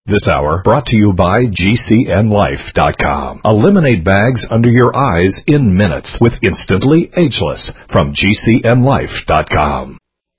This hour brought to you by GCNLife.com. Eliminate bags under your eyes in minutes with Instantly Ageless from GCNLife.com.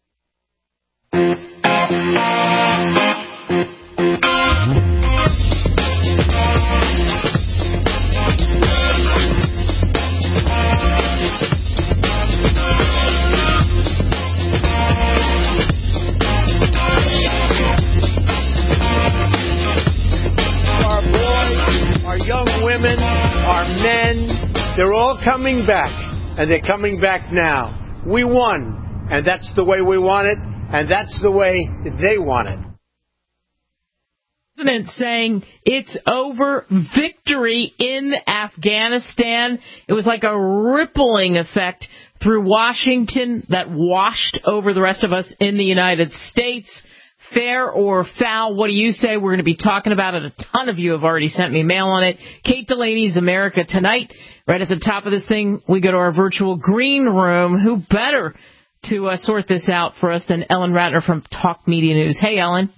Our men, they're all coming back, and they're coming back now. We won, and that's the way we want it, and that's the way they want it. President saying it's over, victory in Afghanistan. It was like a rippling effect through Washington that washed over the rest of us in the United States. Fair or foul, what do you say? We're going to be talking about it. A ton of you have already sent me mail on it. Kate Delaney's America Tonight. Right at the top of this thing, we go to our virtual green room. Who better to sort this out for us than Ellen Ratner from Talk Media News? Hey, Ellen.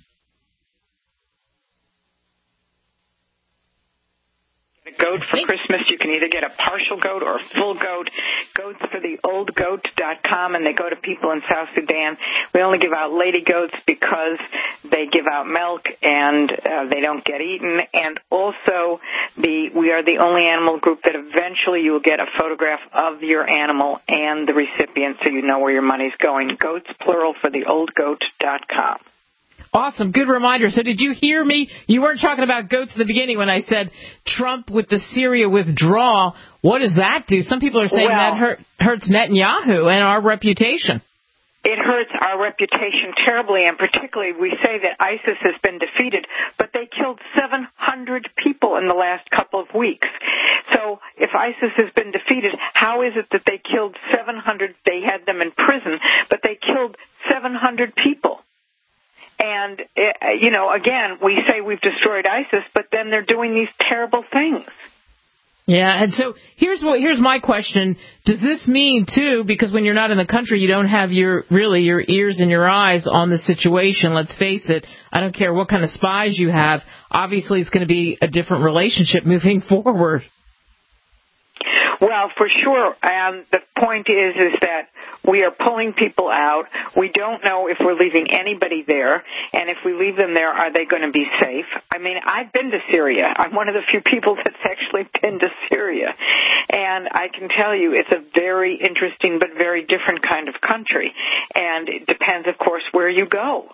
Goat for Christmas. You can either get a partial goat or a full goat. Goats for the oldgoat.com, and they go to people in South Sudan. We only give out lady goats because they give out milk and they don't get eaten. And also, we are the only animal group that eventually you will get a photograph of your animal and the recipient so you know where your money's going. Goats, plural, for the oldgoat.com. Awesome. Good reminder. So did you hear me? You weren't talking about goats in the beginning when I said Trump with the Syria withdrawal. What does that do? Some people are saying that hurts Netanyahu and our reputation. It hurts our reputation terribly, and particularly we say that ISIS has been defeated, but they killed 700 people in the last couple of weeks. So if ISIS has been defeated, how is it that they killed 700? They had them in prison, but they killed 700 people. And, again, we say we've destroyed ISIS, but then they're doing these terrible things. Yeah, and so here's my question. Does this mean, too, because when you're not in the country, you don't have your ears and your eyes on the situation. Let's face it. I don't care what kind of spies you have. Obviously, it's going to be a different relationship moving forward. Well, for sure. And the point is that we are pulling people out. We don't know if we're leaving anybody there. And if we leave them there, are they going to be safe? I mean, I've been to Syria. I'm one of the few people that's actually been to Syria. And I can tell you it's a very interesting but very different kind of country. And it depends, of course, where you go.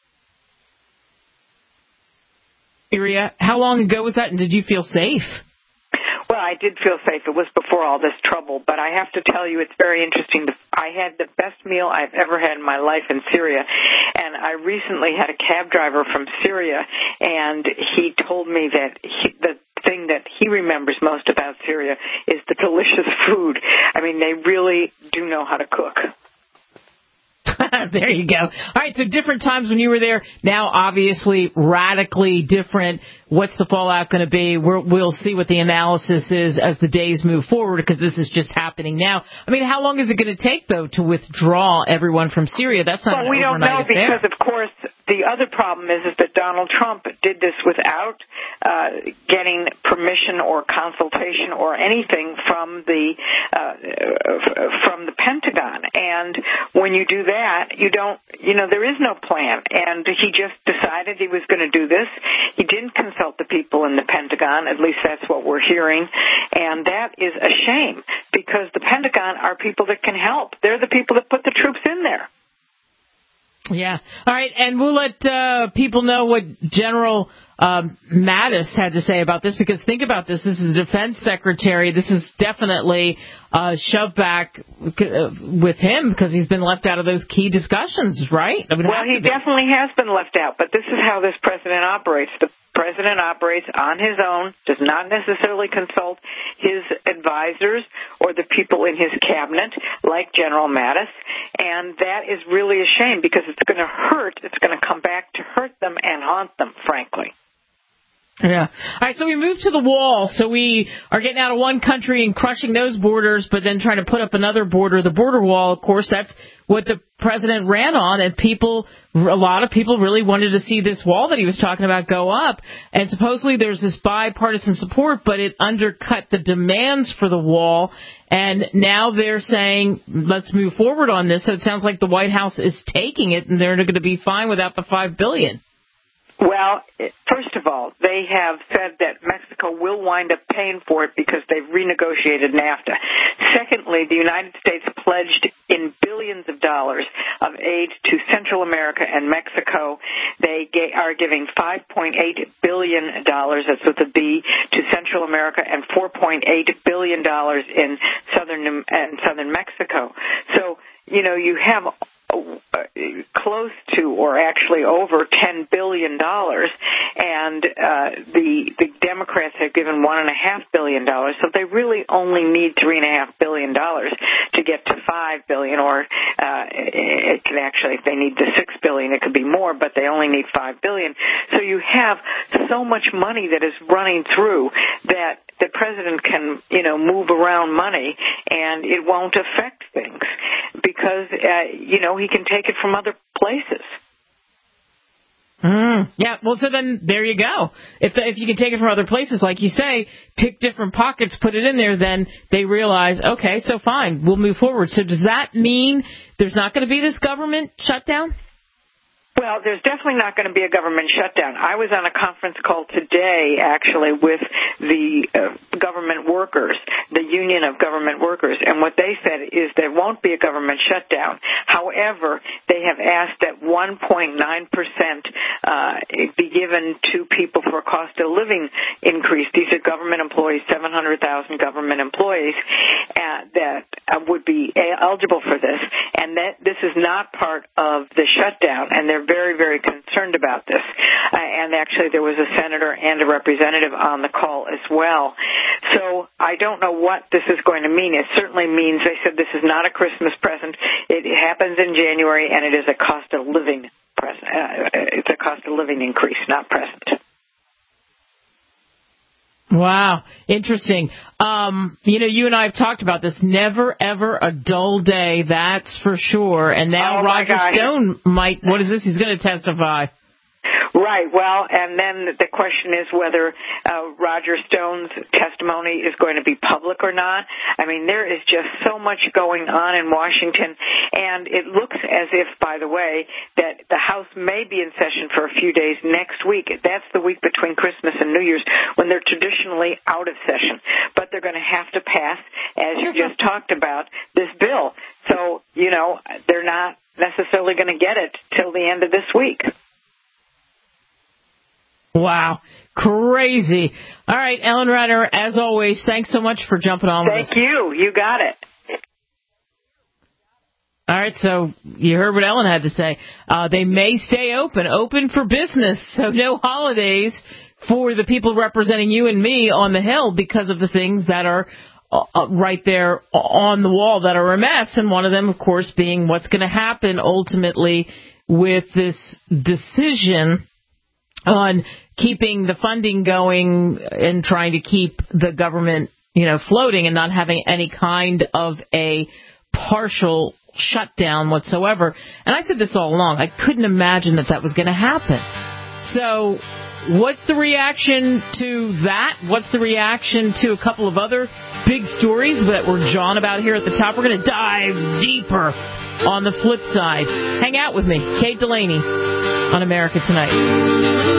Syria, how long ago was that, and did you feel safe? Well, I did feel safe. It was before all this trouble, but I have to tell you it's very interesting. I had the best meal I've ever had in my life in Syria, and I recently had a cab driver from Syria, and he told me that the thing that he remembers most about Syria is the delicious food. I mean, they really do know how to cook. There you go. All right, so different times when you were there. Now, obviously, radically different. What's the fallout going to be? We'll see what the analysis is as the days move forward, because this is just happening now. I mean, how long is it going to take, though, to withdraw everyone from Syria? That's not an overnight affair. Well, we don't know because, of course, the other problem is that Donald Trump did this without getting permission or consultation or anything from the Pentagon. And when you do that, there is no plan. And he just decided he was going to do this. He didn't consult the people in the Pentagon. At least that's what we're hearing. And that is a shame because the Pentagon are people that can help. They're the people that put the troops in there. Yeah. All right. And we'll let people know what General Mattis had to say about this, because think about this. This is the defense secretary. This is definitely shoved back with him because he's been left out of those key discussions, right? I mean, well, he definitely has been left out, but this is how this president operates. The president operates on his own, does not necessarily consult his advisors or the people in his cabinet, like General Mattis, and that is really a shame because it's going to hurt. It's going to come back to hurt them and haunt them, frankly. Yeah. All right, so we move to the wall. So we are getting out of one country and crushing those borders, but then trying to put up another border. The border wall, of course, that's what the president ran on, and a lot of people really wanted to see this wall that he was talking about go up. And supposedly there's this bipartisan support, but it undercut the demands for the wall. And now they're saying, let's move forward on this. So it sounds like the White House is taking it, and they're going to be fine without the $5 billion. Well, first of all, they have said that Mexico will wind up paying for it because they've renegotiated NAFTA. Secondly, the United States pledged in billions of dollars of aid to Central America and Mexico. They are giving $5.8 billion, that's with a B, to Central America and $4.8 billion in southern Mexico. So, you have close to, or actually over, $10 billion, and the Democrats have given $1.5 billion, so they really only need $3.5 billion to get to $5 billion, or it could actually, if they need the $6 billion, it could be more, but they only need $5 billion. So you have so much money that is running through that the president can, move around money, and it won't affect things because, he can take it from other places. Yeah, well, so then there you go. If you can take it from other places, like you say, pick different pockets, put it in there, then they realize, okay, so fine, we'll move forward. So does that mean there's not going to be this government shutdown? Well, there's definitely not going to be a government shutdown. I was on a conference call today, actually, with the government workers, the Union of Government Workers, and what they said is there won't be a government shutdown. However, they have asked that 1.9% be given to people for a cost of living increase. These are government employees, 700,000 government employees that would be eligible for this, and that this is not part of the shutdown, and they're very, very concerned about this. And actually there was a senator and a representative on the call as well. So I don't know what this is going to mean. It certainly means, they said this is not a Christmas present. It happens in January, and it is a cost of living present. It's a cost of living increase, not present. Wow, interesting. You and I have talked about this. Never, ever a dull day, that's for sure. And now Roger Stone might, what is this? He's going to testify. Right. Well, and then the question is whether Roger Stone's testimony is going to be public or not. I mean, there is just so much going on in Washington, and it looks as if, by the way, that the House may be in session for a few days next week. That's the week between Christmas and New Year's, when they're traditionally out of session. But they're going to have to pass, as you just talked about, this bill. So, they're not necessarily going to get it till the end of this week. Wow. Crazy. All right, Ellen Ryder, as always, thanks so much for jumping on with us. Thank you. You got it. All right, so you heard what Ellen had to say. They may stay open for business, so no holidays for the people representing you and me on the Hill because of the things that are right there on the wall that are a mess, and one of them, of course, being what's going to happen ultimately with this decision on keeping the funding going and trying to keep the government, floating and not having any kind of a partial shutdown whatsoever. And I said this all along. I couldn't imagine that was going to happen. So what's the reaction to that? What's the reaction to a couple of other big stories that we're jawing about here at the top? We're going to dive deeper on the flip side. Hang out with me, Kate Delaney, on America Tonight.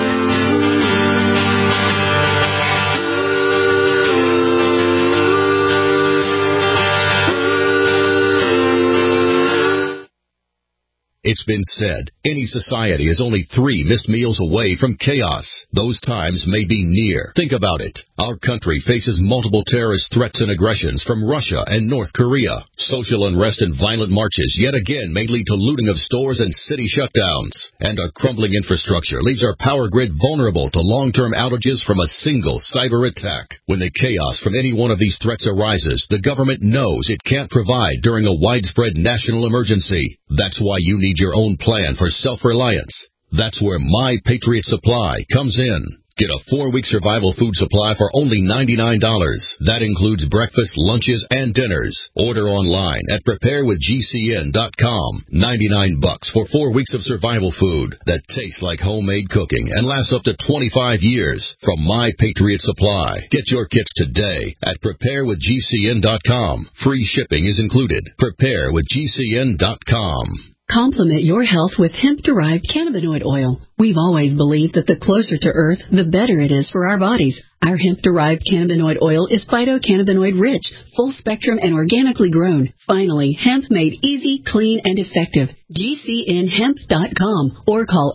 It's been said, any society is only 3 missed meals away from chaos. Those times may be near. Think about it. Our country faces multiple terrorist threats and aggressions from Russia and North Korea. Social unrest and violent marches yet again may lead to looting of stores and city shutdowns. And our crumbling infrastructure leaves our power grid vulnerable to long-term outages from a single cyber attack. When the chaos from any one of these threats arises, the government knows it can't provide during a widespread national emergency. That's why you need your own plan for self-reliance. That's where My Patriot Supply comes in. Get a 4-week survival food supply for only $99. That includes breakfast, lunches, and dinners. Order online at preparewithgcn.com. $99 for 4 weeks of survival food that tastes like homemade cooking and lasts up to 25 years from My Patriot Supply. Get your kits today at preparewithgcn.com. Free shipping is included. Preparewithgcn.com. Complement your health with hemp-derived cannabinoid oil. We've always believed that the closer to Earth, the better it is for our bodies. Our hemp-derived cannabinoid oil is phytocannabinoid-rich, full-spectrum, and organically grown. Finally, hemp made easy, clean, and effective. GCNhemp.com or call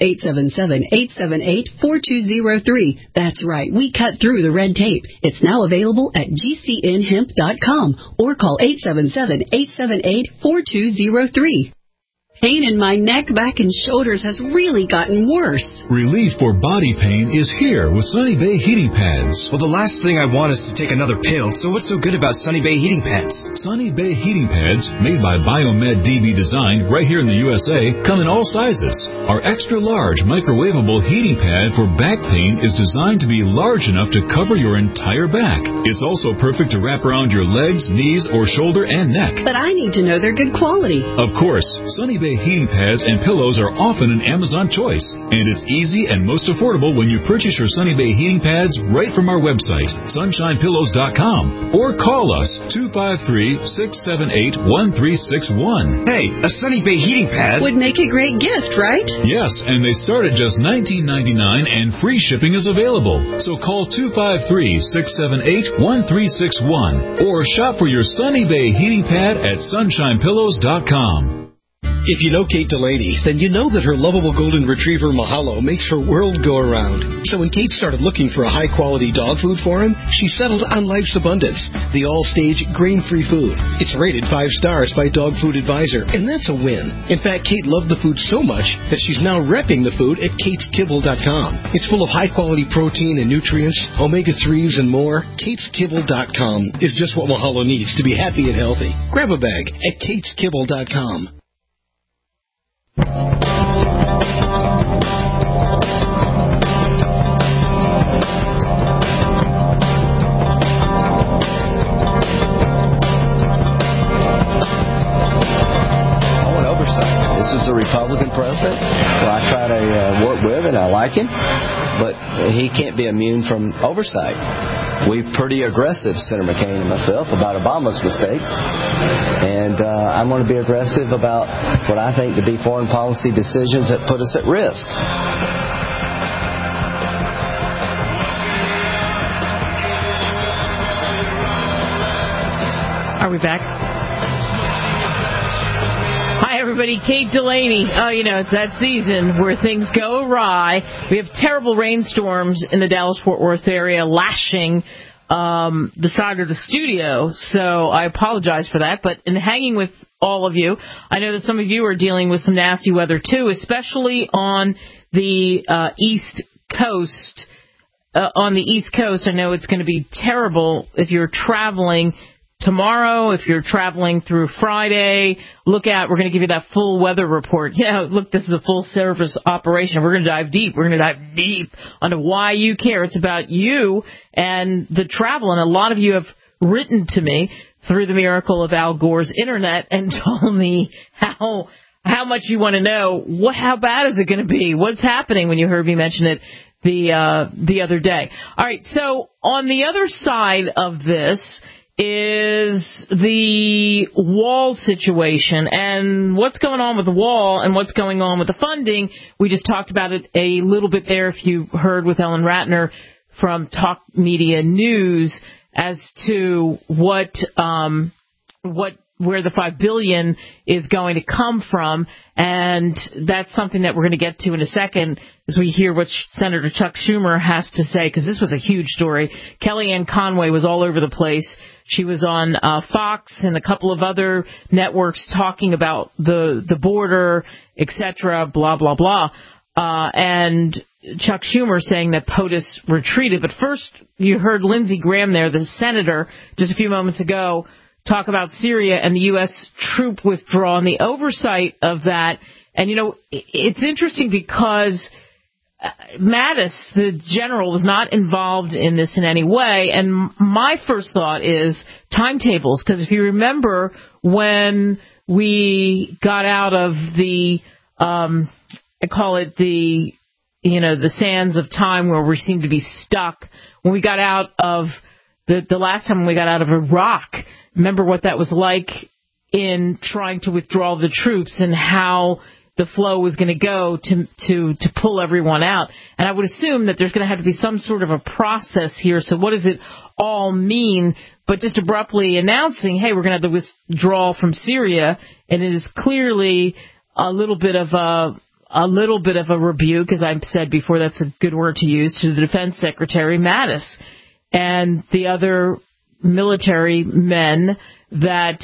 877-878-4203. That's right, we cut through the red tape. It's now available at GCNhemp.com or call 877-878-4203. Pain in my neck, back, and shoulders has really gotten worse. Relief for body pain is here with Sunny Bay Heating Pads. Well, the last thing I want is to take another pill, so what's so good about Sunny Bay Heating Pads? Sunny Bay Heating Pads, made by Biomed DB Design right here in the USA, come in all sizes. Our extra-large microwavable heating pad for back pain is designed to be large enough to cover your entire back. It's also perfect to wrap around your legs, knees, or shoulder and neck. But I need to know they're good quality. Of course, Sunny Bay heating pads and pillows are often an Amazon choice, and it's easy and most affordable when you purchase your Sunny Bay heating pads right from our website, sunshinepillows.com, or call us 253-678-1361. Hey, a Sunny Bay heating pad would make a great gift, right? Yes, and they start at just $19.99 and free shipping is available. So call 253-678-1361 or shop for your Sunny Bay heating pad at sunshinepillows.com. If you know Kate Delaney, then you know that her lovable golden retriever Mahalo makes her world go around. So when Kate started looking for a high-quality dog food for him, she settled on Life's Abundance, the all-stage grain-free food. It's rated 5 stars by Dog Food Advisor, and that's a win. In fact, Kate loved the food so much that she's now repping the food at kateskibble.com. It's full of high-quality protein and nutrients, omega-3s, and more. kateskibble.com is just what Mahalo needs to be happy and healthy. Grab a bag at kateskibble.com. I want oversight. This is a Republican president who I try to work with, and I like him, but he can't be immune from oversight. We're pretty aggressive, Senator McCain and myself, about Obama's mistakes. And I'm going to be aggressive about what I think to be foreign policy decisions that put us at risk. Are we back? Hi, everybody. Kate Delaney. Oh, it's that season where things go awry. We have terrible rainstorms in the Dallas-Fort Worth area lashing the side of the studio, so I apologize for that. But in hanging with all of you, I know that some of you are dealing with some nasty weather, too, especially on the East Coast. On the East Coast, I know it's going to be terrible if you're traveling tomorrow, if you're traveling through Friday. We're going to give you that full weather report. Look, this is a full service operation. We're going to dive deep. We're going to dive deep onto why you care. It's about you and the travel. And a lot of you have written to me through the miracle of Al Gore's internet and told me how much you want to know. How bad is it going to be? What's happening when you heard me mention it the other day? All right. So on the other side of this is the wall situation and what's going on with the wall and what's going on with the funding. We just talked about it a little bit there, if you heard, with Ellen Ratner from Talk Media News as to where the $5 billion is going to come from, and that's something that we're going to get to in a second as we hear what Senator Chuck Schumer has to say, because this was a huge story. Kellyanne Conway was all over the place. She was on Fox and a couple of other networks talking about the border, etc., blah, blah, blah. And Chuck Schumer saying that POTUS retreated. But first, you heard Lindsey Graham there, the senator, just a few moments ago, talk about Syria and the U.S. troop withdrawal and the oversight of that. And, it's interesting because Mattis, the general, was not involved in this in any way. And my first thought is timetables, because if you remember when we got out of the, I call it the sands of time where we seem to be stuck. When we got out of the last time we got out of Iraq, remember what that was like in trying to withdraw the troops and how the flow was going to go to pull everyone out. And I would assume that there's going to have to be some sort of a process here. So what does it all mean? But just abruptly announcing, hey, we're going to have to withdraw from Syria, and it is clearly a little bit of a rebuke, as I've said before, that's a good word to use, to the Defense Secretary Mattis and the other military men that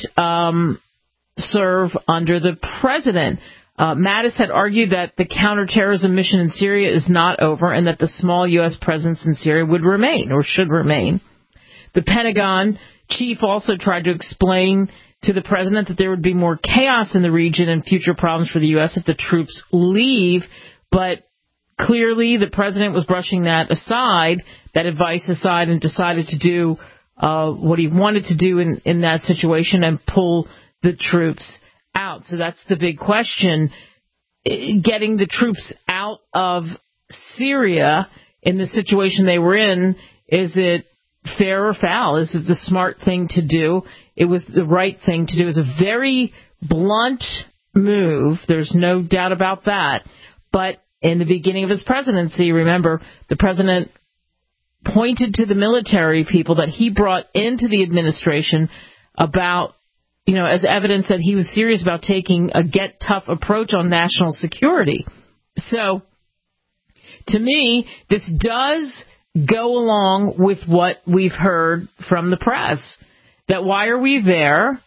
serve under the president. Mattis had argued that the counterterrorism mission in Syria is not over and that the small U.S. presence in Syria would remain or should remain. The Pentagon chief also tried to explain to the president that there would be more chaos in the region and future problems for the U.S. if the troops leave, but clearly the president was brushing that advice aside, and decided to do what he wanted to do in that situation and pull the troops out. So that's the big question. Getting the troops out of Syria in the situation they were in, is it fair or foul? Is it the smart thing to do? It was the right thing to do. It was a very blunt move. There's no doubt about that. But in the beginning of his presidency, remember, the president pointed to the military people that he brought into the administration about, as evidence that he was serious about taking a get tough approach on national security. So, to me, this does go along with what we've heard from the press. That why are we there?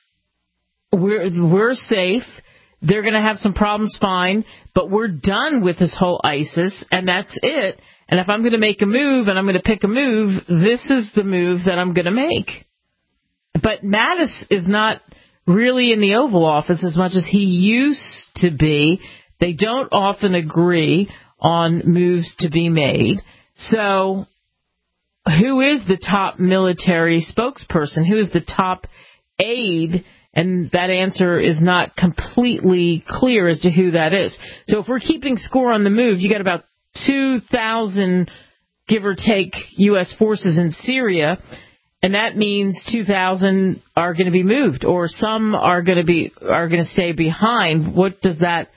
We're safe. They're going to have some problems, fine, but we're done with this whole ISIS, and that's it. And if I'm going to make a move and I'm going to pick a move, this is the move that I'm going to make. But Mattis is not really in the Oval Office as much as he used to be. They don't often agree on moves to be made. So who is the top military spokesperson? Who is the top aide? And that answer is not completely clear as to who that is. So if we're keeping score on the move, you got about 2,000, give or take, U.S. forces in Syria, and that means 2,000 are going to be moved, or some are going to stay behind. What does that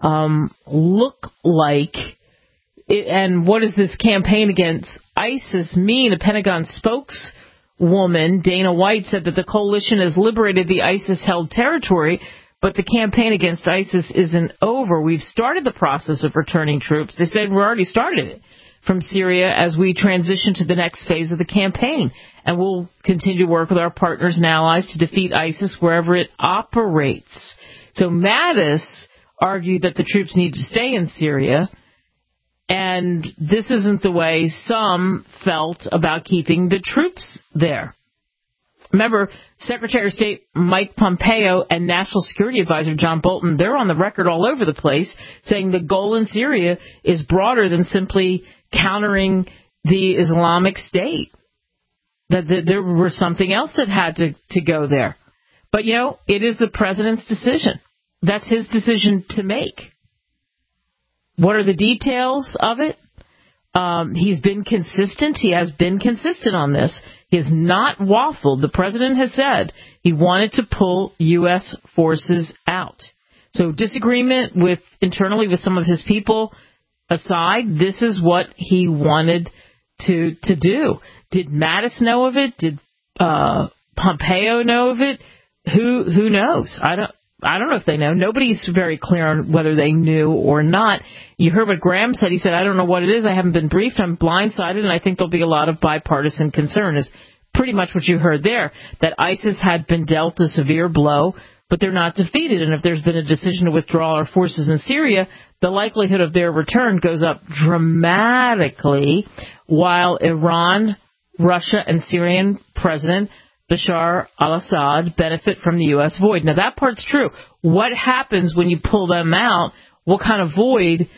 look like? And what does this campaign against ISIS mean? A Pentagon spokeswoman, Dana White, said that the coalition has liberated the ISIS-held territory, but the campaign against ISIS isn't over. We've started the process of returning troops. They said we're already started it from Syria as we transition to the next phase of the campaign. And we'll continue to work with our partners and allies to defeat ISIS wherever it operates. So Mattis argued that the troops need to stay in Syria, and this isn't the way some felt about keeping the troops there. Remember, Secretary of State Mike Pompeo and National Security Advisor John Bolton, they're on the record all over the place saying the goal in Syria is broader than simply countering the Islamic State, that there was something else that had to go there. But, it is the president's decision. That's his decision to make. What are the details of it? He's been consistent. He has been consistent on this. He has not waffled. The president has said he wanted to pull U.S. forces out. So disagreement internally with some of his people aside, this is what he wanted to do. Did Mattis know of it? Did Pompeo know of it? Who knows? I don't know if they know. Nobody's very clear on whether they knew or not. You heard what Graham said. He said, I don't know what it is. I haven't been briefed. I'm blindsided, and I think there'll be a lot of bipartisan concern, is pretty much what you heard there, that ISIS had been dealt a severe blow, but they're not defeated. And if there's been a decision to withdraw our forces in Syria, the likelihood of their return goes up dramatically, while Iran, Russia, and Syrian President Bashar al-Assad benefit from the U.S. void. Now, that part's true. What happens when you pull them out? What kind of void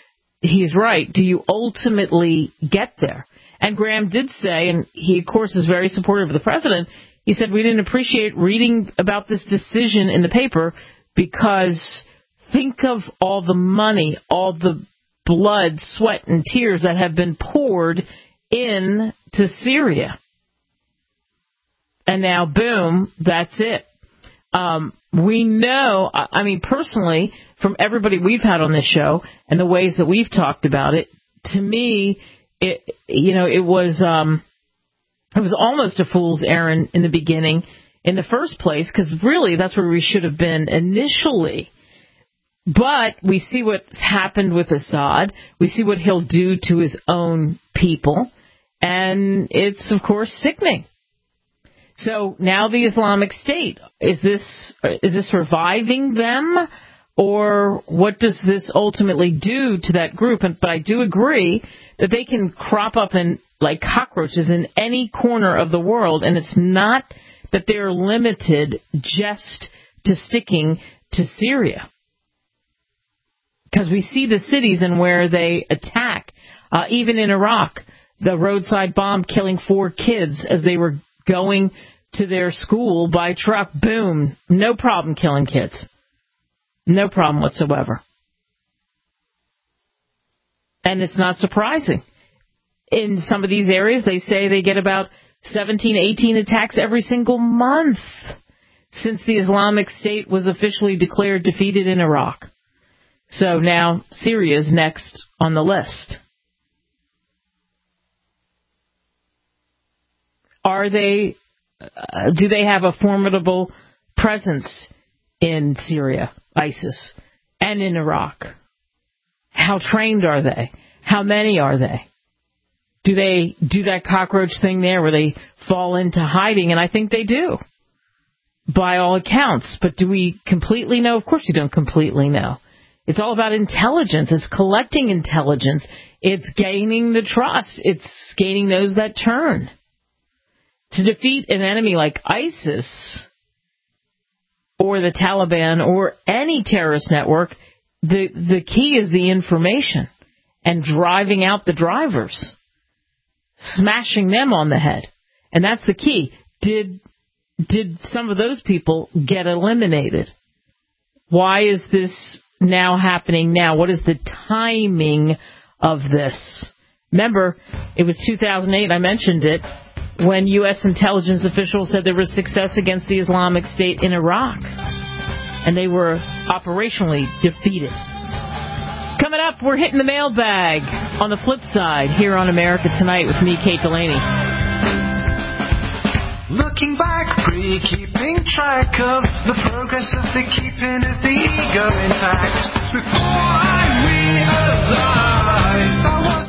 he's right. Do you ultimately get there? And Graham did say, and he, of course, is very supportive of the president, he said, we didn't appreciate reading about this decision in the paper because think of all the money, all the blood, sweat, and tears that have been poured into Syria. And now, boom, that's it. We know, I mean, personally, from everybody we've had on this show and the ways that we've talked about it, to me, it was almost a fool's errand in the beginning, in the first place, because really that's where we should have been initially. But we see what's happened with Assad. We see what he'll do to his own people. And it's, of course, sickening. So now the Islamic State, is this reviving them? Or what does this ultimately do to that group? But I do agree that they can crop up like cockroaches in any corner of the world. And it's not that they're limited just to sticking to Syria. Because we see the cities and where they attack. Even in Iraq, the roadside bomb killing 4 kids as they were going to their school by truck. Boom. No problem killing kids. No problem whatsoever. And it's not surprising. In some of these areas, they say they get about 17, 18 attacks every single month since the Islamic State was officially declared defeated in Iraq. So now Syria's next on the list. Do they have a formidable presence in Syria, ISIS, and in Iraq? How trained are they? How many are they? Do they do that cockroach thing there where they fall into hiding? And I think they do, by all accounts. But do we completely know? Of course you don't completely know. It's all about intelligence. It's collecting intelligence. It's gaining the trust. It's gaining those that turn. To defeat an enemy like ISIS or the Taliban or any terrorist network, the key is the information and driving out the drivers, smashing them on the head. And that's the key. Did some of those people get eliminated? Why is this now happening now? What is the timing of this? Remember, it was 2008, I mentioned it, when U.S. intelligence officials said there was success against the Islamic State in Iraq. And they were operationally defeated. Coming up, we're hitting the mailbag on the flip side here on America Tonight with me, Kate Delaney. Looking back, keeping track of the progress of the keeping of the ego intact. Before I realized I wasn't.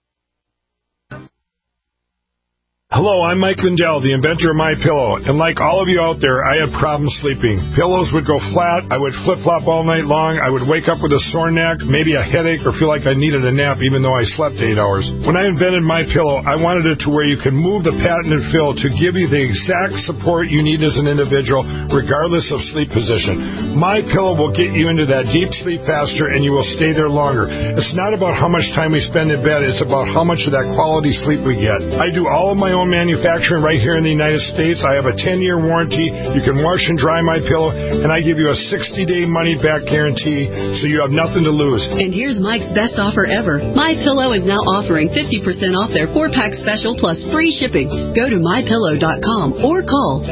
Hello, I'm Mike Lindell, the inventor of MyPillow, and like all of you out there, I had problems sleeping. Pillows would go flat, I would flip-flop all night long, I would wake up with a sore neck, maybe a headache, or feel like I needed a nap even though I slept 8 hours. When I invented MyPillow, I wanted it to where you can move the patented fill to give you the exact support you need as an individual, regardless of sleep position. MyPillow will get you into that deep sleep faster, and you will stay there longer. It's not about how much time we spend in bed, it's about how much of that quality sleep we get. I do all of my own manufacturing right here in the United States. I have a 10-year warranty. You can wash and dry MyPillow, and I give you a 60-day money-back guarantee, so you have nothing to lose. And here's Mike's best offer ever. MyPillow is now offering 50% off their 4-pack special plus free shipping. Go to MyPillow.com or call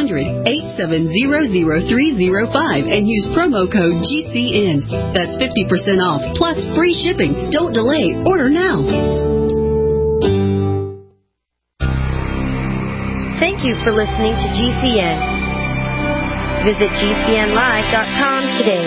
800-870-0305 and use promo code GCN. That's 50% off plus free shipping. Don't delay. Order now. Thank you for listening to GCN. Visit GCNlive.com today.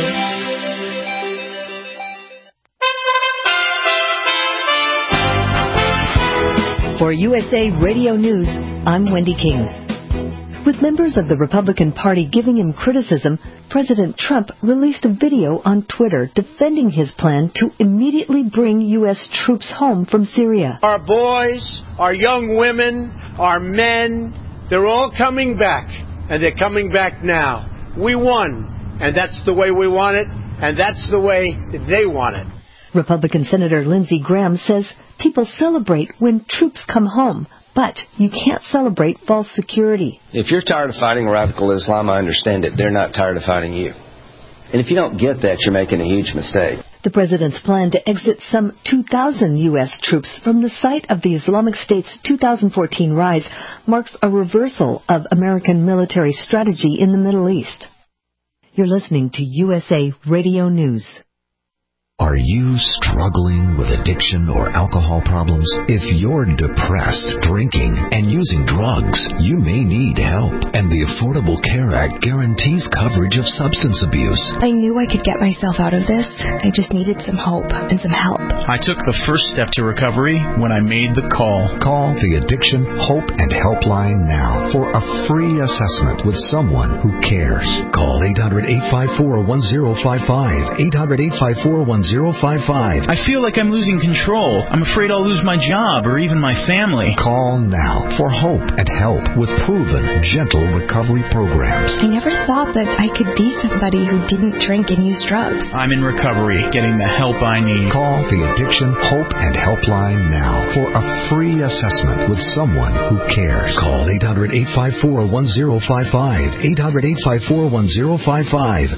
For USA Radio News, I'm Wendy King. With members of the Republican Party giving him criticism, President Trump released a video on Twitter defending his plan to immediately bring U.S. troops home from Syria. Our boys, our young women, our men, they're all coming back, and they're coming back now. We won, and that's the way we want it, and that's the way they want it. Republican Senator Lindsey Graham says people celebrate when troops come home, but you can't celebrate false security. If you're tired of fighting radical Islam, I understand it. They're not tired of fighting you. And if you don't get that, you're making a huge mistake. The president's plan to exit some 2,000 U.S. troops from the site of the Islamic State's 2014 rise marks a reversal of American military strategy in the Middle East. You're listening to USA Radio News. Are you struggling with addiction or alcohol problems? If you're depressed, drinking, and using drugs, you may need help. And the Affordable Care Act guarantees coverage of substance abuse. I knew I could get myself out of this. I just needed some hope and some help. I took the first step to recovery when I made the call. Call the Addiction, Hope, and Helpline now for a free assessment with someone who cares. Call 800-854-1055. 800-854-1055. I feel like I'm losing control. I'm afraid I'll lose my job or even my family. Call now for hope and help with proven, gentle recovery programs. I never thought that I could be somebody who didn't drink and use drugs. I'm in recovery, getting the help I need. Call the Addiction, Hope, and Helpline now for a free assessment with someone who cares. Call 800-854-1055. 800-854-1055.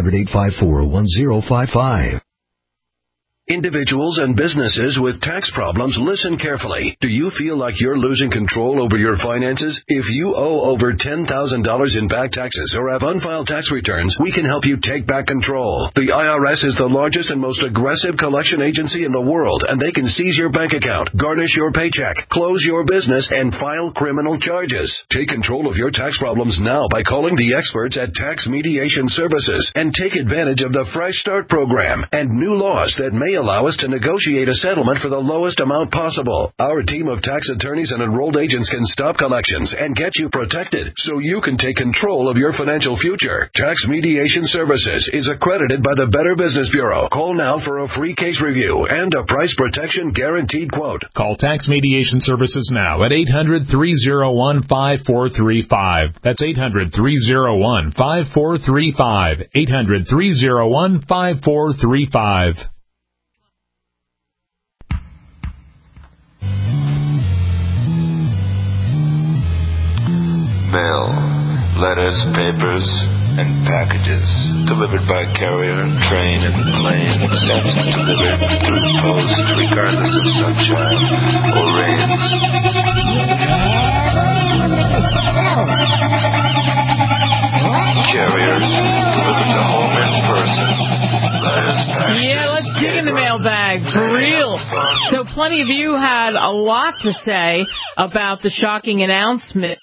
800-854-1055. Individuals and businesses with tax problems, listen carefully. Do you feel like you're losing control over your finances? If you owe over $10,000 in back taxes or have unfiled tax returns, we can help you take back control. The IRS is the largest and most aggressive collection agency in the world, and they can seize your bank account, garnish your paycheck, close your business, and file criminal charges. Take control of your tax problems now by calling the experts at Tax Mediation Services and take advantage of the Fresh Start program and new laws that may allow us to negotiate a settlement for the lowest amount possible. Our team of tax attorneys and enrolled agents can stop collections and get you protected so you can take control of your financial future. Tax Mediation Services is accredited by the Better Business Bureau. Call now for a free case review and a price protection guaranteed quote. Call Tax Mediation Services now at 800-301-5435. That's 800-301-5435. 800-301-5435. Mail, letters, papers, and packages delivered by carrier, train, and plane, sent delivered through the post, regardless of sunshine or rains. Carriers delivered to home in person. Yeah, let's dig in the mailbag for real. So plenty of you had a lot to say about the shocking announcement.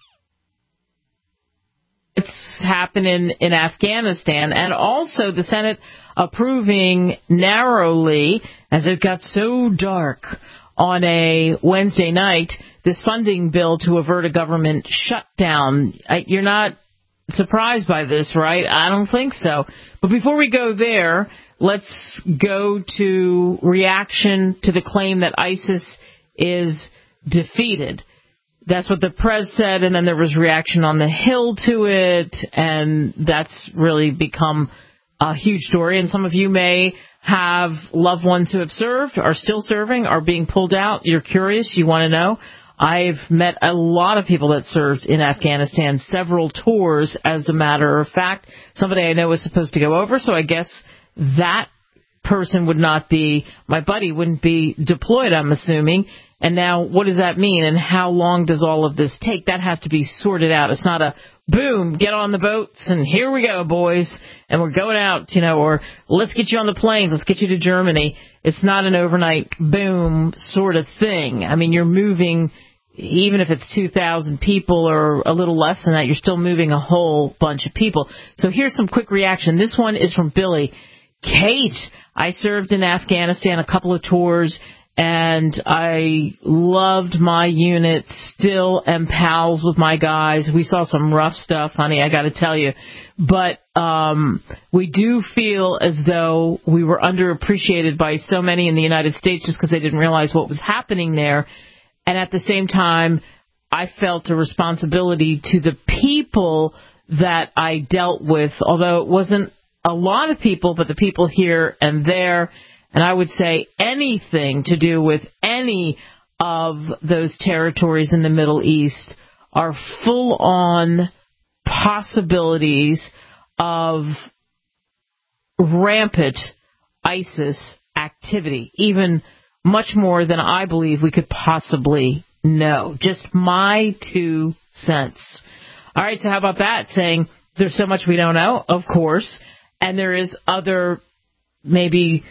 It's happening in Afghanistan, and also the Senate approving narrowly, as it got so dark on a Wednesday night, this funding bill to avert a government shutdown. You're not surprised by this, right? I don't think so. But before we go there, let's go to reaction to the claim that ISIS is defeated. That's what the press said, and then there was reaction on the Hill to it, and that's really become a huge story. And some of you may have loved ones who have served, are still serving, are being pulled out. You're curious, you want to know. I've met a lot of people that served in Afghanistan, several tours, as a matter of fact. Somebody I know was supposed to go over, so I guess that person would not be, my buddy wouldn't be deployed, I'm assuming. And now, what does that mean, and how long does all of this take? That has to be sorted out. It's not a, boom, get on the boats, and here we go, boys, and we're going out, or let's get you on the planes, let's get you to Germany. It's not an overnight, boom, sort of thing. I mean, you're moving, even if it's 2,000 people or a little less than that, you're still moving a whole bunch of people. So here's some quick reaction. This one is from Billy. Kate, I served in Afghanistan a couple of tours, and I loved my unit, still am pals with my guys. We saw some rough stuff, honey, I got to tell you. But we do feel as though we were underappreciated by so many in the United States just because they didn't realize what was happening there. And at the same time, I felt a responsibility to the people that I dealt with, although it wasn't a lot of people, but the people here and there. And I would say anything to do with any of those territories in the Middle East are full-on possibilities of rampant ISIS activity, even much more than I believe we could possibly know. Just my 2 cents. All right, so how about that? Saying there's so much we don't know, of course, and there is other maybe,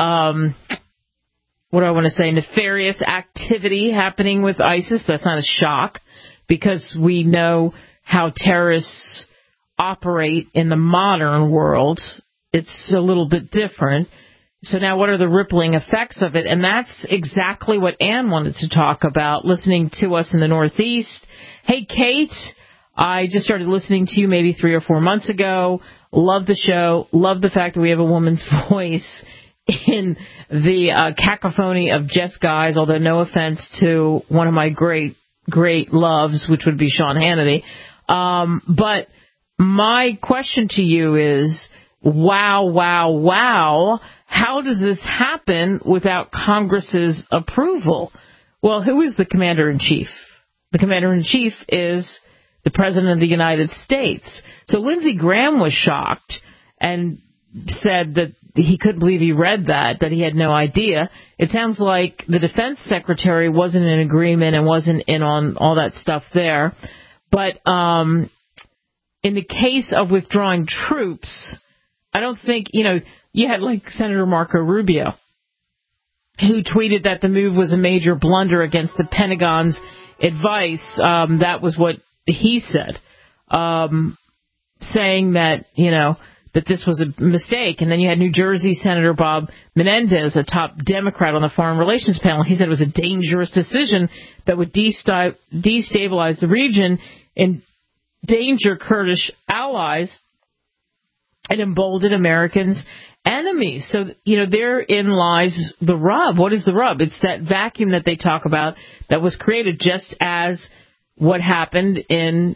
nefarious activity happening with ISIS. That's not a shock because we know how terrorists operate in the modern world. It's a little bit different. So now what are the rippling effects of it? And that's exactly what Ann wanted to talk about, listening to us in the Northeast. Hey, Kate, I just started listening to you maybe 3 or 4 months ago. Love the show. Love the fact that we have a woman's voice in the cacophony of just guys, although no offense to one of my great loves, which would be Sean Hannity. But my question to you is, wow, how does this happen without Congress's approval? Well, who is the commander-in-chief? The commander-in-chief is the President of the United States. So Lindsey Graham was shocked and said that he couldn't believe he read that he had no idea. It sounds like the Defense Secretary wasn't in agreement and wasn't in on all that stuff there. But in the case of withdrawing troops, I don't think, you had like Senator Marco Rubio, who tweeted that the move was a major blunder against the Pentagon's advice. That was what he said, saying that, that this was a mistake. And then you had New Jersey Senator Bob Menendez, a top Democrat on the Foreign Relations panel. He said it was a dangerous decision that would destabilize the region, endanger Kurdish allies, and embolden Americans' enemies. So, therein lies the rub. What is the rub? It's that vacuum that they talk about that was created just as what happened in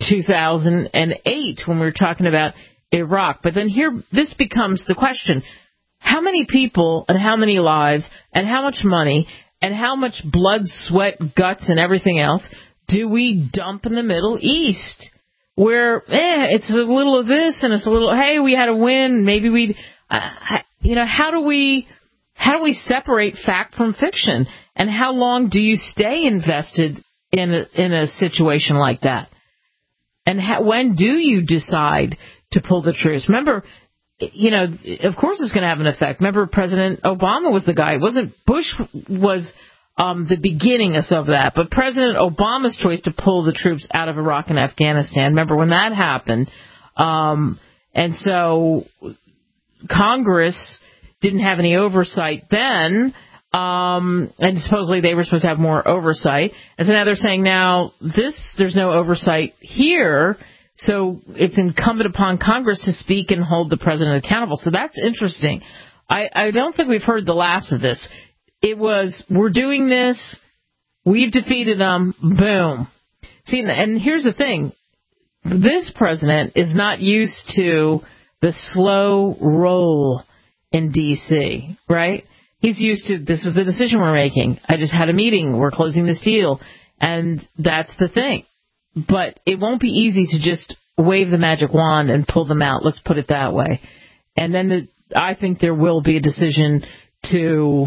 2008 when we were talking about Iraq. But then this becomes the question. How many people and how many lives and how much money and how much blood, sweat, guts, and everything else do we dump in the Middle East? Where it's a little of this and it's a little, hey, we had a win, maybe we, how do we separate fact from fiction? And how long do you stay invested in a situation like that? And when do you decide to pull the troops? Remember, of course it's going to have an effect. Remember, President Obama was the guy. It wasn't Bush was the beginning of that, but President Obama's choice to pull the troops out of Iraq and Afghanistan. Remember when that happened? And so Congress didn't have any oversight then, and supposedly they were supposed to have more oversight. And so now they're saying there's no oversight here, so it's incumbent upon Congress to speak and hold the president accountable. So that's interesting. I don't think we've heard the last of this. It was, we're doing this, we've defeated them, boom. See, and here's the thing. This president is not used to the slow roll in D.C., right? He's used to, this is the decision we're making. I just had a meeting. We're closing this deal. And that's the thing. But it won't be easy to just wave the magic wand and pull them out. Let's put it that way. And then I think there will be a decision to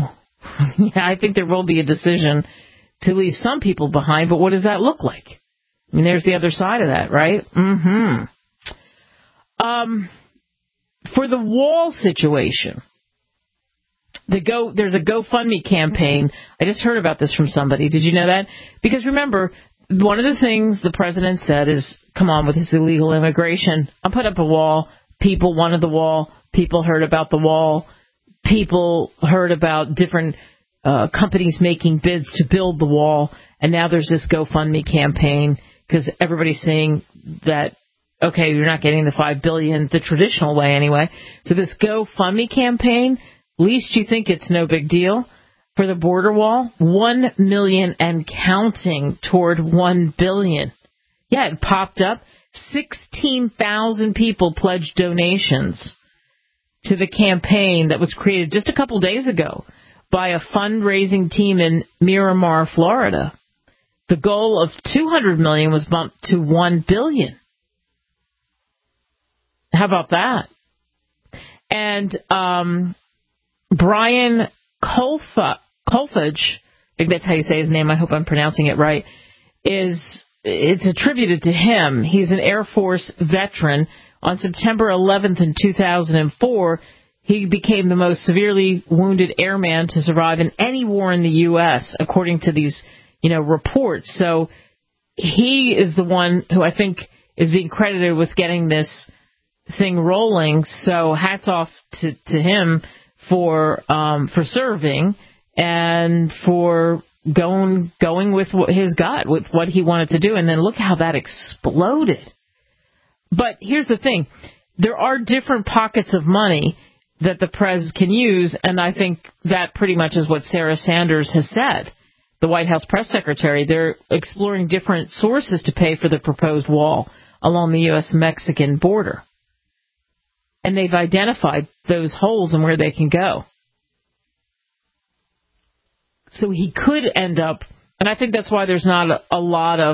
leave some people behind. But what does that look like? I mean, there's the other side of that, right? Mm-hmm. For the wall situation, there's a GoFundMe campaign. I just heard about this from somebody. Did you know that? Because remember, one of the things the president said is, come on with this illegal immigration. I'll put up a wall. People wanted the wall. People heard about the wall. People heard about different companies making bids to build the wall. And now there's this GoFundMe campaign because everybody's saying that, okay, you're not getting the $5 billion the traditional way anyway. So this GoFundMe campaign, least you think it's no big deal. For the border wall, $1 million and counting toward $1 billion. Yeah, it popped up. 16,000 people pledged donations. to the campaign that was created just a couple days ago by a fundraising team in Miramar, Florida. The goal of $200 million was bumped to $1 billion. How about that? And Brian Kolfage, I think that's how you say his name, I hope I'm pronouncing it right, it's attributed to him. He's an Air Force veteran. On September 11th in 2004, he became the most severely wounded airman to survive in any war in the U.S., according to these, reports. So he is the one who I think is being credited with getting this thing rolling. So hats off to him for serving and for going with his gut, with what he wanted to do. And then look how that exploded. But here's the thing. There are different pockets of money that the press can use, and I think that pretty much is what Sarah Sanders has said, the White House press secretary. They're exploring different sources to pay for the proposed wall along the U.S.-Mexican border. And they've identified those holes and where they can go. So he could end up, and I think that's why there's not a lot of,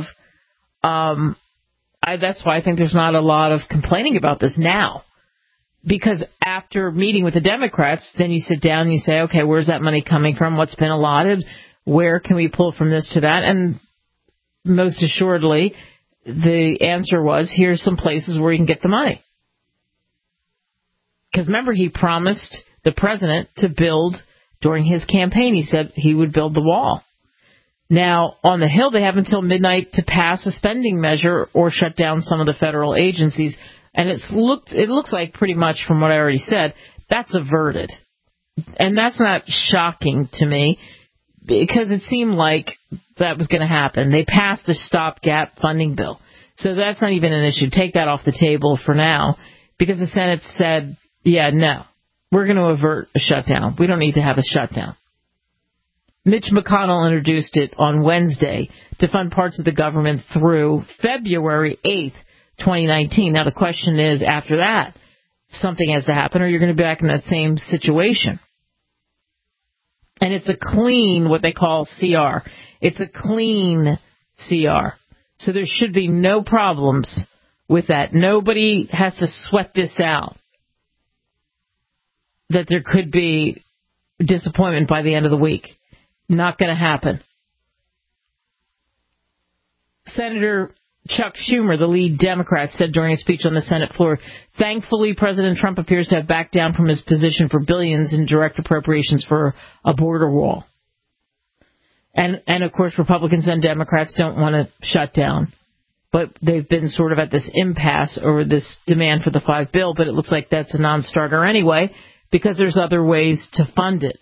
that's why I think there's not a lot of complaining about this now. Because after meeting with the Democrats, then you sit down and you say, okay, where's that money coming from? What's been allotted? Where can we pull from this to that? And most assuredly, the answer was, here's some places where you can get the money. Because remember, he promised the president to build, during his campaign, he said he would build the wall. Now, on the Hill, they have until midnight to pass a spending measure or shut down some of the federal agencies. And it looks like pretty much from what I already said, that's averted. And that's not shocking to me because it seemed like that was going to happen. They passed the stopgap funding bill. So that's not even an issue. Take that off the table for now because the Senate said, yeah, no, we're going to avert a shutdown. We don't need to have a shutdown. Mitch McConnell introduced it on Wednesday to fund parts of the government through February 8th, 2019. Now, the question is, after that, something has to happen or you're going to be back in that same situation. And it's a clean, what they call CR. It's a clean CR. So there should be no problems with that. Nobody has to sweat this out. That there could be disappointment by the end of the week. Not going to happen. Senator Chuck Schumer, the lead Democrat, said during a speech on the Senate floor, thankfully, President Trump appears to have backed down from his position for billions in direct appropriations for a border wall. And of course, Republicans and Democrats don't want to shut down. But they've been sort of at this impasse over this demand for the 5 bill, but it looks like that's a non-starter anyway, because there's other ways to fund it.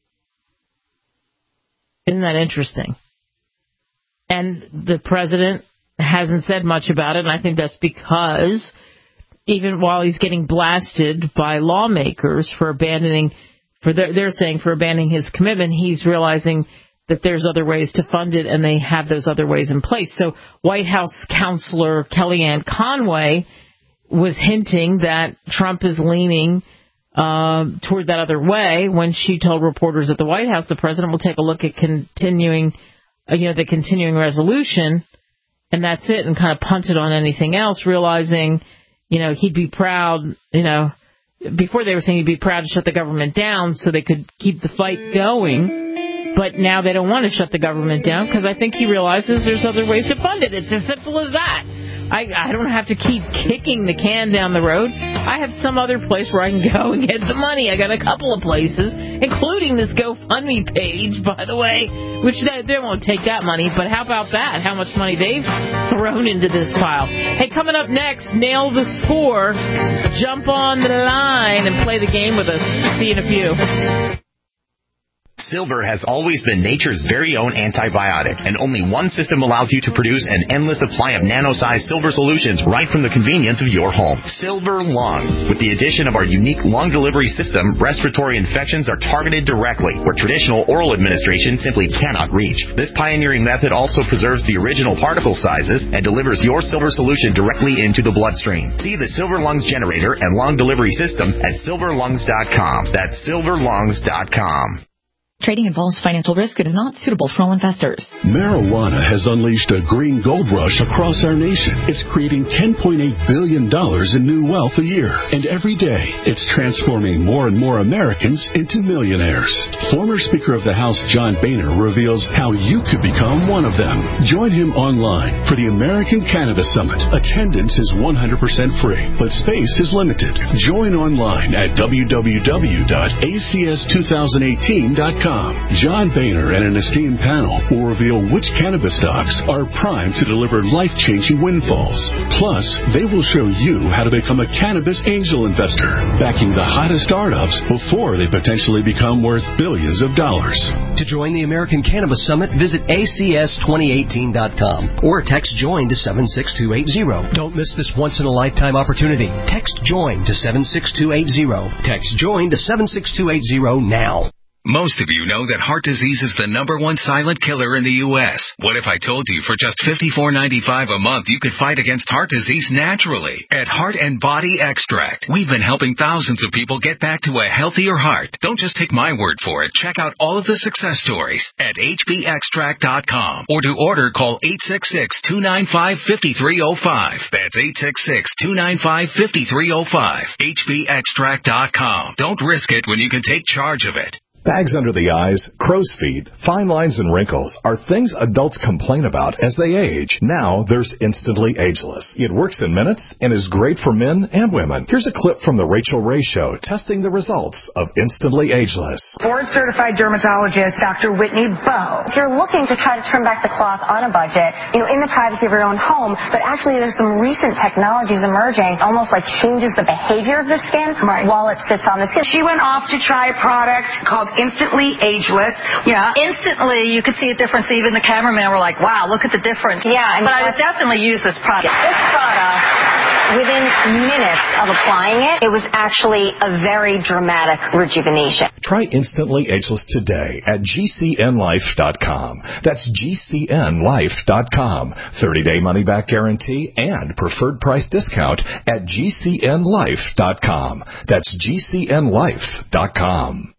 Isn't that interesting? And the president hasn't said much about it, and I think that's because even while he's getting blasted by lawmakers for abandoning his commitment, he's realizing that there's other ways to fund it, and they have those other ways in place. So White House counselor Kellyanne Conway was hinting that Trump is leaning toward that other way when she told reporters at the White House the president will take a look at the continuing resolution, and that's it, and kind of punted on anything else, realizing, he'd be proud, before they were saying he'd be proud to shut the government down so they could keep the fight going. But now they don't want to shut the government down because I think he realizes there's other ways to fund it. It's as simple as that. I don't have to keep kicking the can down the road. I have some other place where I can go and get the money. I got a couple of places, including this GoFundMe page, by the way, which they won't take that money. But how about that? How much money they've thrown into this pile. Hey, coming up next, Nail the Score. Jump on the line and play the game with us. See you in a few. Silver has always been nature's very own antibiotic, and only one system allows you to produce an endless supply of nano-sized silver solutions right from the convenience of your home. Silver Lungs. With the addition of our unique lung delivery system, respiratory infections are targeted directly, where traditional oral administration simply cannot reach. This pioneering method also preserves the original particle sizes and delivers your silver solution directly into the bloodstream. See the Silver Lungs generator and lung delivery system at silverlungs.com. That's silverlungs.com. Trading involves financial risk. It is not suitable for all investors. Marijuana has unleashed a green gold rush across our nation. It's creating $10.8 billion in new wealth a year. And every day, it's transforming more and more Americans into millionaires. Former Speaker of the House John Boehner reveals how you could become one of them. Join him online for the American Cannabis Summit. Attendance is 100% free, but space is limited. Join online at www.acs2018.com. John Boehner and an esteemed panel will reveal which cannabis stocks are primed to deliver life-changing windfalls. Plus, they will show you how to become a cannabis angel investor, backing the hottest startups before they potentially become worth billions of dollars. To join the American Cannabis Summit, visit acs2018.com or text JOIN to 76280. Don't miss this once-in-a-lifetime opportunity. Text JOIN to 76280. Text JOIN to 76280 now. Most of you know that heart disease is the #1 silent killer in the U.S. What if I told you for just $54.95 a month you could fight against heart disease naturally? At Heart and Body Extract, we've been helping thousands of people get back to a healthier heart. Don't just take my word for it. Check out all of the success stories at hbextract.com. Or to order, call 866-295-5305. That's 866-295-5305. hbextract.com. Don't risk it when you can take charge of it. Bags under the eyes, crow's feet, fine lines, and wrinkles are things adults complain about as they age. Now there's Instantly Ageless. It works in minutes and is great for men and women. Here's a clip from The Rachel Ray Show testing the results of Instantly Ageless. Board-certified dermatologist Dr. Whitney Bowe. If you're looking to try to turn back the clock on a budget, in the privacy of your own home, but actually there's some recent technologies emerging, almost like changes the behavior of the skin while it sits on the skin. She went off to try a product called Instantly Ageless. Yeah, instantly you could see a difference. Even the cameraman were like, wow, look at the difference. Yeah. But I would definitely use this product. This product, within minutes of applying it, it was actually a very dramatic rejuvenation. Try Instantly Ageless today at GCNlife.com. That's GCNlife.com. 30-day money-back guarantee and preferred price discount at GCNlife.com. That's GCNlife.com.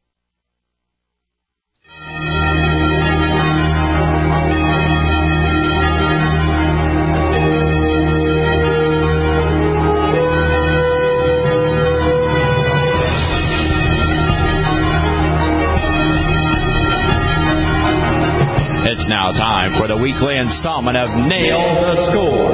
It's now time for the weekly installment of Nail the Score.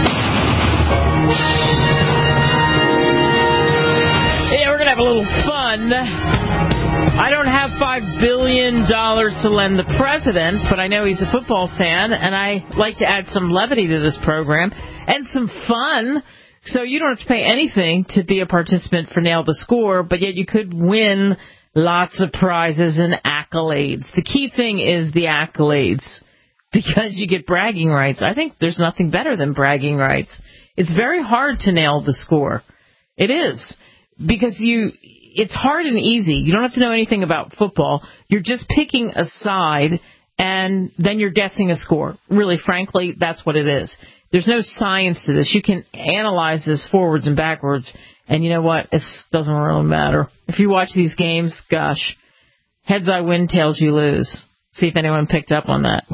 Yeah, we're going to have a little fun. I don't have $5 billion to lend the president, but I know he's a football fan, and I like to add some levity to this program and some fun. So you don't have to pay anything to be a participant for Nail the Score, but yet you could win lots of prizes and accolades. The key thing is the accolades, because you get bragging rights. I think there's nothing better than bragging rights. It's very hard to nail the score. It is. Because it's hard and easy. You don't have to know anything about football. You're just picking a side, and then you're guessing a score. Really, frankly, that's what it is. There's no science to this. You can analyze this forwards and backwards, and you know what? It doesn't really matter. If you watch these games, gosh, heads I win, tails you lose. See if anyone picked up on that.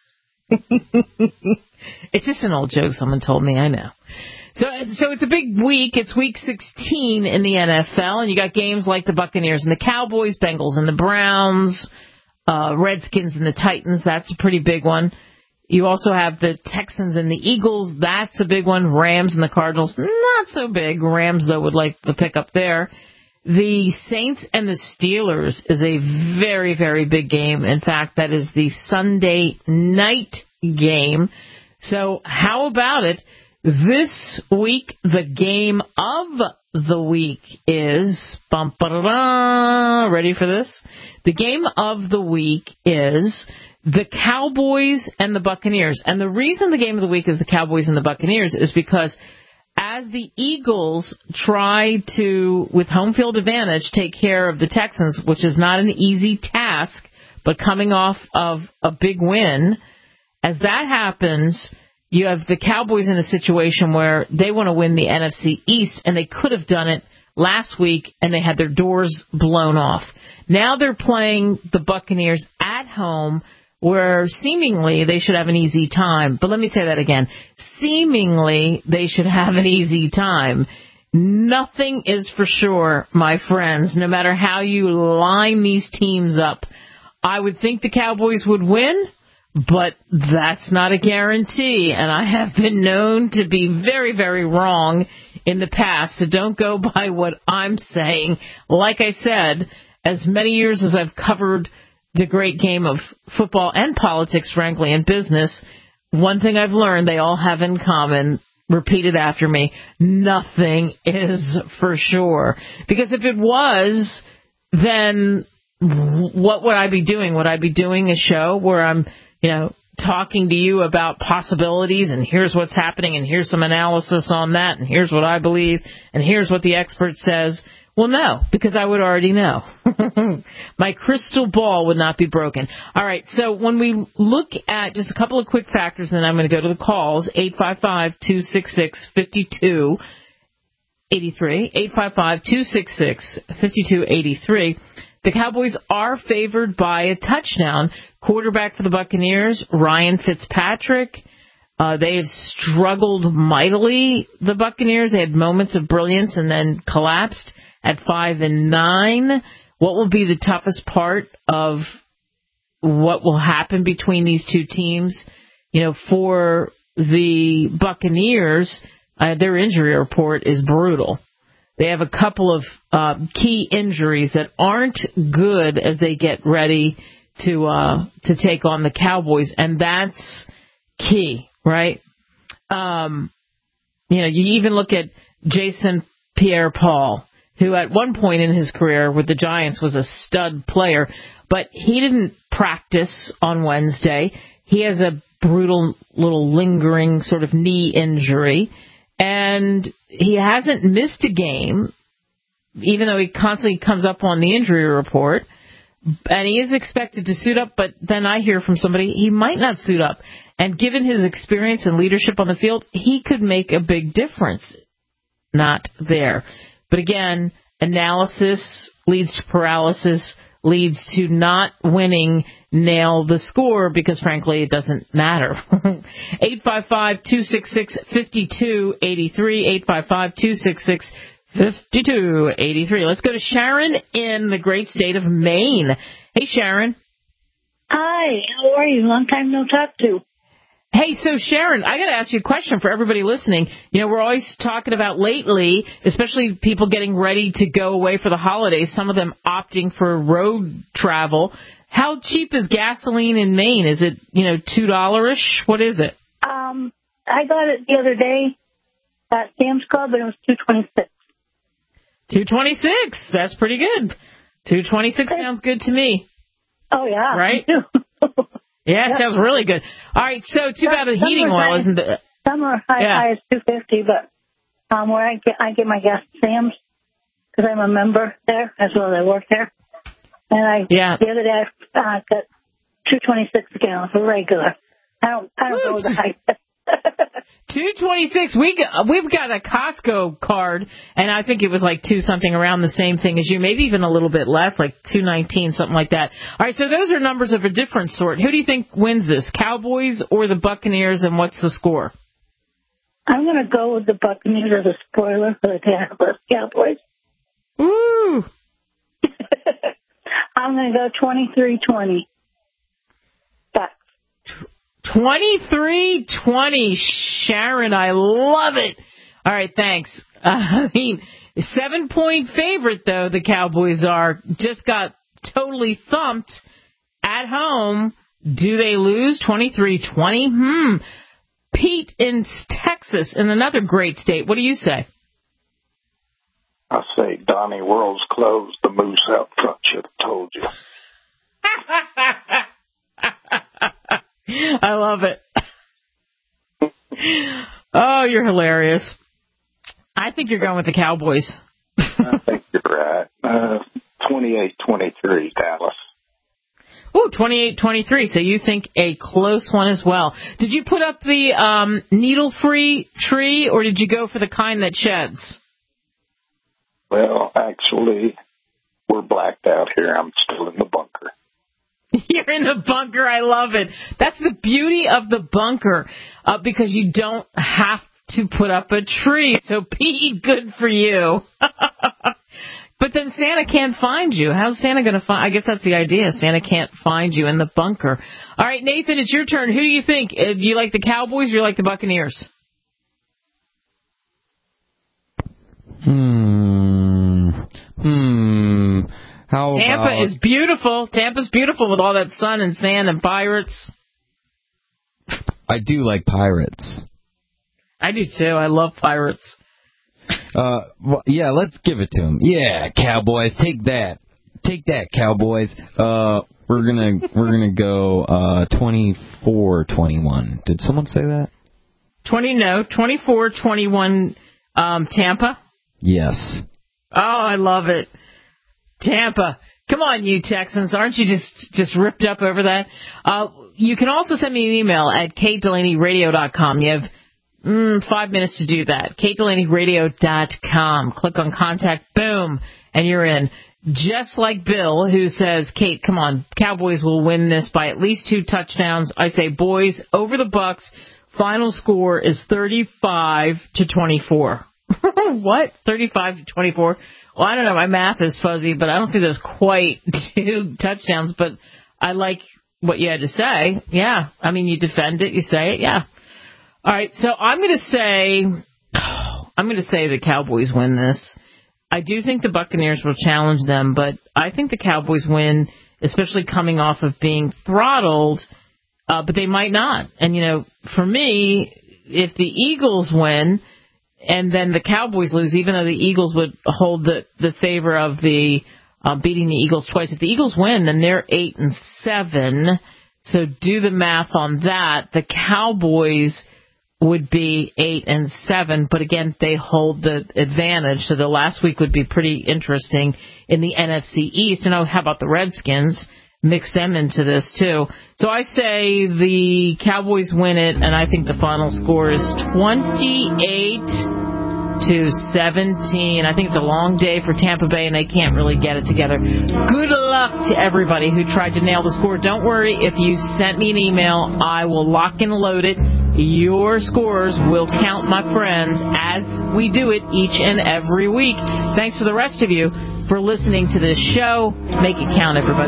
It's just an old joke someone told me, I know. So it's a big week. It's week 16 in the NFL, and you got games like the Buccaneers and the Cowboys, Bengals and the Browns, Redskins and the Titans. That's a pretty big one. You also have the Texans and the Eagles. That's a big one. Rams and the Cardinals, not so big. Rams, though, would like the pickup there. The Saints and the Steelers is a very, very big game. In fact, that is the Sunday night game. So how about it? This week, the game of the week is, ready for this? The game of the week is the Cowboys and the Buccaneers. And the reason the game of the week is the Cowboys and the Buccaneers is because as the Eagles try to, with home field advantage, take care of the Texans, which is not an easy task, but coming off of a big win, as that happens, you have the Cowboys in a situation where they want to win the NFC East, and they could have done it last week, and they had their doors blown off. Now they're playing the Buccaneers at home, where seemingly they should have an easy time. But let me say that again. Seemingly they should have an easy time. Nothing is for sure, my friends, no matter how you line these teams up. I would think the Cowboys would win, but that's not a guarantee. And I have been known to be very, very wrong in the past. So don't go by what I'm saying. Like I said, as many years as I've covered the great game of football and politics, frankly, and business, one thing I've learned they all have in common, repeat it after me, nothing is for sure. Because if it was, then what would I be doing? Would I be doing a show where I'm, talking to you about possibilities, and here's what's happening, and here's some analysis on that, and here's what I believe, and here's what the expert says? Well, no, because I would already know. My crystal ball would not be broken. All right, so when we look at just a couple of quick factors, and then I'm going to go to the calls, 855-266-5283, 855-266-5283. The Cowboys are favored by a touchdown. Quarterback for the Buccaneers, Ryan Fitzpatrick. They have struggled mightily, the Buccaneers. They had moments of brilliance and then collapsed at 5-9. What will be the toughest part of what will happen between these two teams? For the Buccaneers, their injury report is brutal. They have a couple of key injuries that aren't good as they get ready to take on the Cowboys, and that's key, right? You even look at Jason Pierre-Paul, who at one point in his career with the Giants was a stud player, but he didn't practice on Wednesday. He has a brutal little lingering sort of knee injury, and he hasn't missed a game, even though he constantly comes up on the injury report, and he is expected to suit up, but then I hear from somebody he might not suit up. And given his experience and leadership on the field, he could make a big difference. Not there. But again, analysis leads to paralysis, leads to not winning, nail the score, because frankly it doesn't matter. 855-266-5283, 855-266-5283. Let's go to Sharon in the great state of Maine. Hey, Sharon. Hi, how are you? Long time no talk to. Hey, so Sharon, I got to ask you a question for everybody listening. We're always talking about lately, especially people getting ready to go away for the holidays, some of them opting for road travel. How cheap is gasoline in Maine? Is it, $2-ish? What is it? I got it the other day at Sam's Club, and it was $2.26. $2.26. That's pretty good. $2.26 sounds good to me. Oh, yeah. Right? Yeah, it sounds really good. All right, so too bad the heating oil isn't the... Some are high as $2.50, but where I get my gas at Sam's, because I'm a member there as well as I work there. And the other day I got $2.26 a gallon for regular. I don't go with the high. $2.26. We've got a Costco card, and I think it was like $2 around the same thing as you, maybe even a little bit less, like $2.19, something like that. All right, so those are numbers of a different sort. Who do you think wins this, Cowboys or the Buccaneers, and what's the score? I'm going to go with the Buccaneers as a spoiler for the Cowboys. Woo! I'm going to go 23-20. 23-20, Sharon, I love it. All right, thanks. 7-point favorite, though, the Cowboys are. Just got totally thumped at home. Do they lose 23-20? Pete in Texas, in another great state. What do you say? I say Donnie World's closed. The moose out front should have told you. I love it. Oh, you're hilarious. I think you're going with the Cowboys. I think you're right. 28-23, Dallas. Ooh, 28-23. So you think a close one as well. Did you put up the needle-free tree, or did you go for the kind that sheds? Well, actually, we're blacked out here. I'm still in the bunker. You're in the bunker. I love it. That's the beauty of the bunker, because you don't have to put up a tree. So, Pete, good for you. But then Santa can't find you. How's Santa going to find? I guess that's the idea. Santa can't find you in the bunker. All right, Nathan, it's your turn. Who do you think? Do you like the Cowboys or do you like the Buccaneers? How Tampa is beautiful. Tampa's beautiful with all that sun and sand and pirates. I do like Pirates. I do too. I love Pirates. Well, yeah, let's give it to them. Yeah, Cowboys, take that. Take that, Cowboys. We're gonna go 24-21. Did someone say that? 24-21 Tampa? Yes. Oh, I love it. Tampa. Come on, you Texans. Aren't you just ripped up over that? You can also send me an email at KateDelaneyRadio.com. You have 5 minutes to do that. KateDelaneyRadio.com. Click on contact, boom, and you're in. Just like Bill, who says, Kate, come on, Cowboys will win this by at least 2 touchdowns. I say, boys, over the Bucks. Final score is 35-24. What? 35-24? Well, I don't know. My math is fuzzy, but I don't think that's quite 2 touchdowns. But I like what you had to say. Yeah. I mean, you defend it. You say it. Yeah. All right. So I'm going to say the Cowboys win this. I do think the Buccaneers will challenge them, but I think the Cowboys win, especially coming off of being throttled, but they might not. And, for me, if the Eagles win and then the Cowboys lose, even though the Eagles would hold the favor of the beating the Eagles twice, if the Eagles win, then they're 8-7. So do the math on that. The Cowboys would be 8-7, but again, they hold the advantage. So the last week would be pretty interesting in the NFC East. And how about the Redskins? Mix them into this too. So I say the Cowboys win it, and I think the final score is 28-17. I think it's a long day for Tampa Bay, and they can't really get it together. Good luck to everybody who tried to nail the score. Don't worry, if you sent me an email, I will lock and load it. Your scores will count, my friends, as we do it each and every week. Thanks to the rest of you for listening to this show. Make it count, everybody.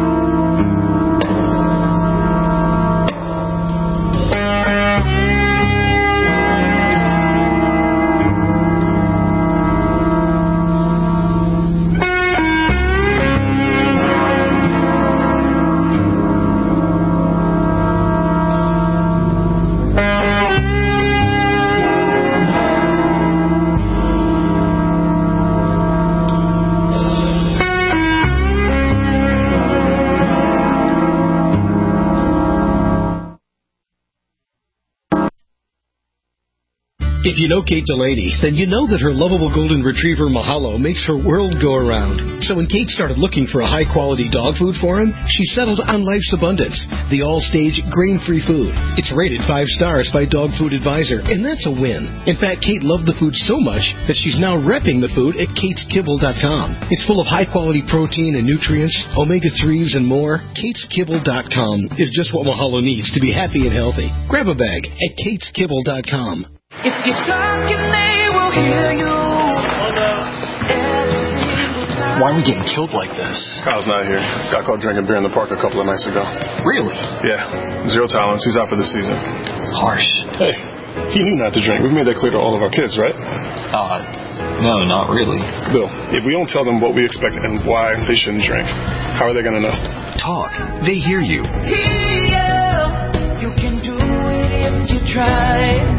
If you know Kate Delaney, then you know that her lovable golden retriever Mahalo makes her world go around. So when Kate started looking for a high-quality dog food for him, she settled on Life's Abundance, the all-stage grain-free food. It's rated 5 stars by Dog Food Advisor, and that's a win. In fact, Kate loved the food so much that she's now repping the food at KatesKibble.com. It's full of high-quality protein and nutrients, omega-3s, and more. KatesKibble.com is just what Mahalo needs to be happy and healthy. Grab a bag at KatesKibble.com. If you're talking, they will hear you. Why are we getting killed like this? Kyle's not here. Got caught drinking beer in the park a couple of nights ago. Really? Yeah. 0 tolerance. He's out for the season. Harsh. Hey, he knew not to drink. We've made that clear to all of our kids, right? No, not really. Bill, if we don't tell them what we expect and why they shouldn't drink, how are they going to know? Talk. They hear you. You can do it if you try.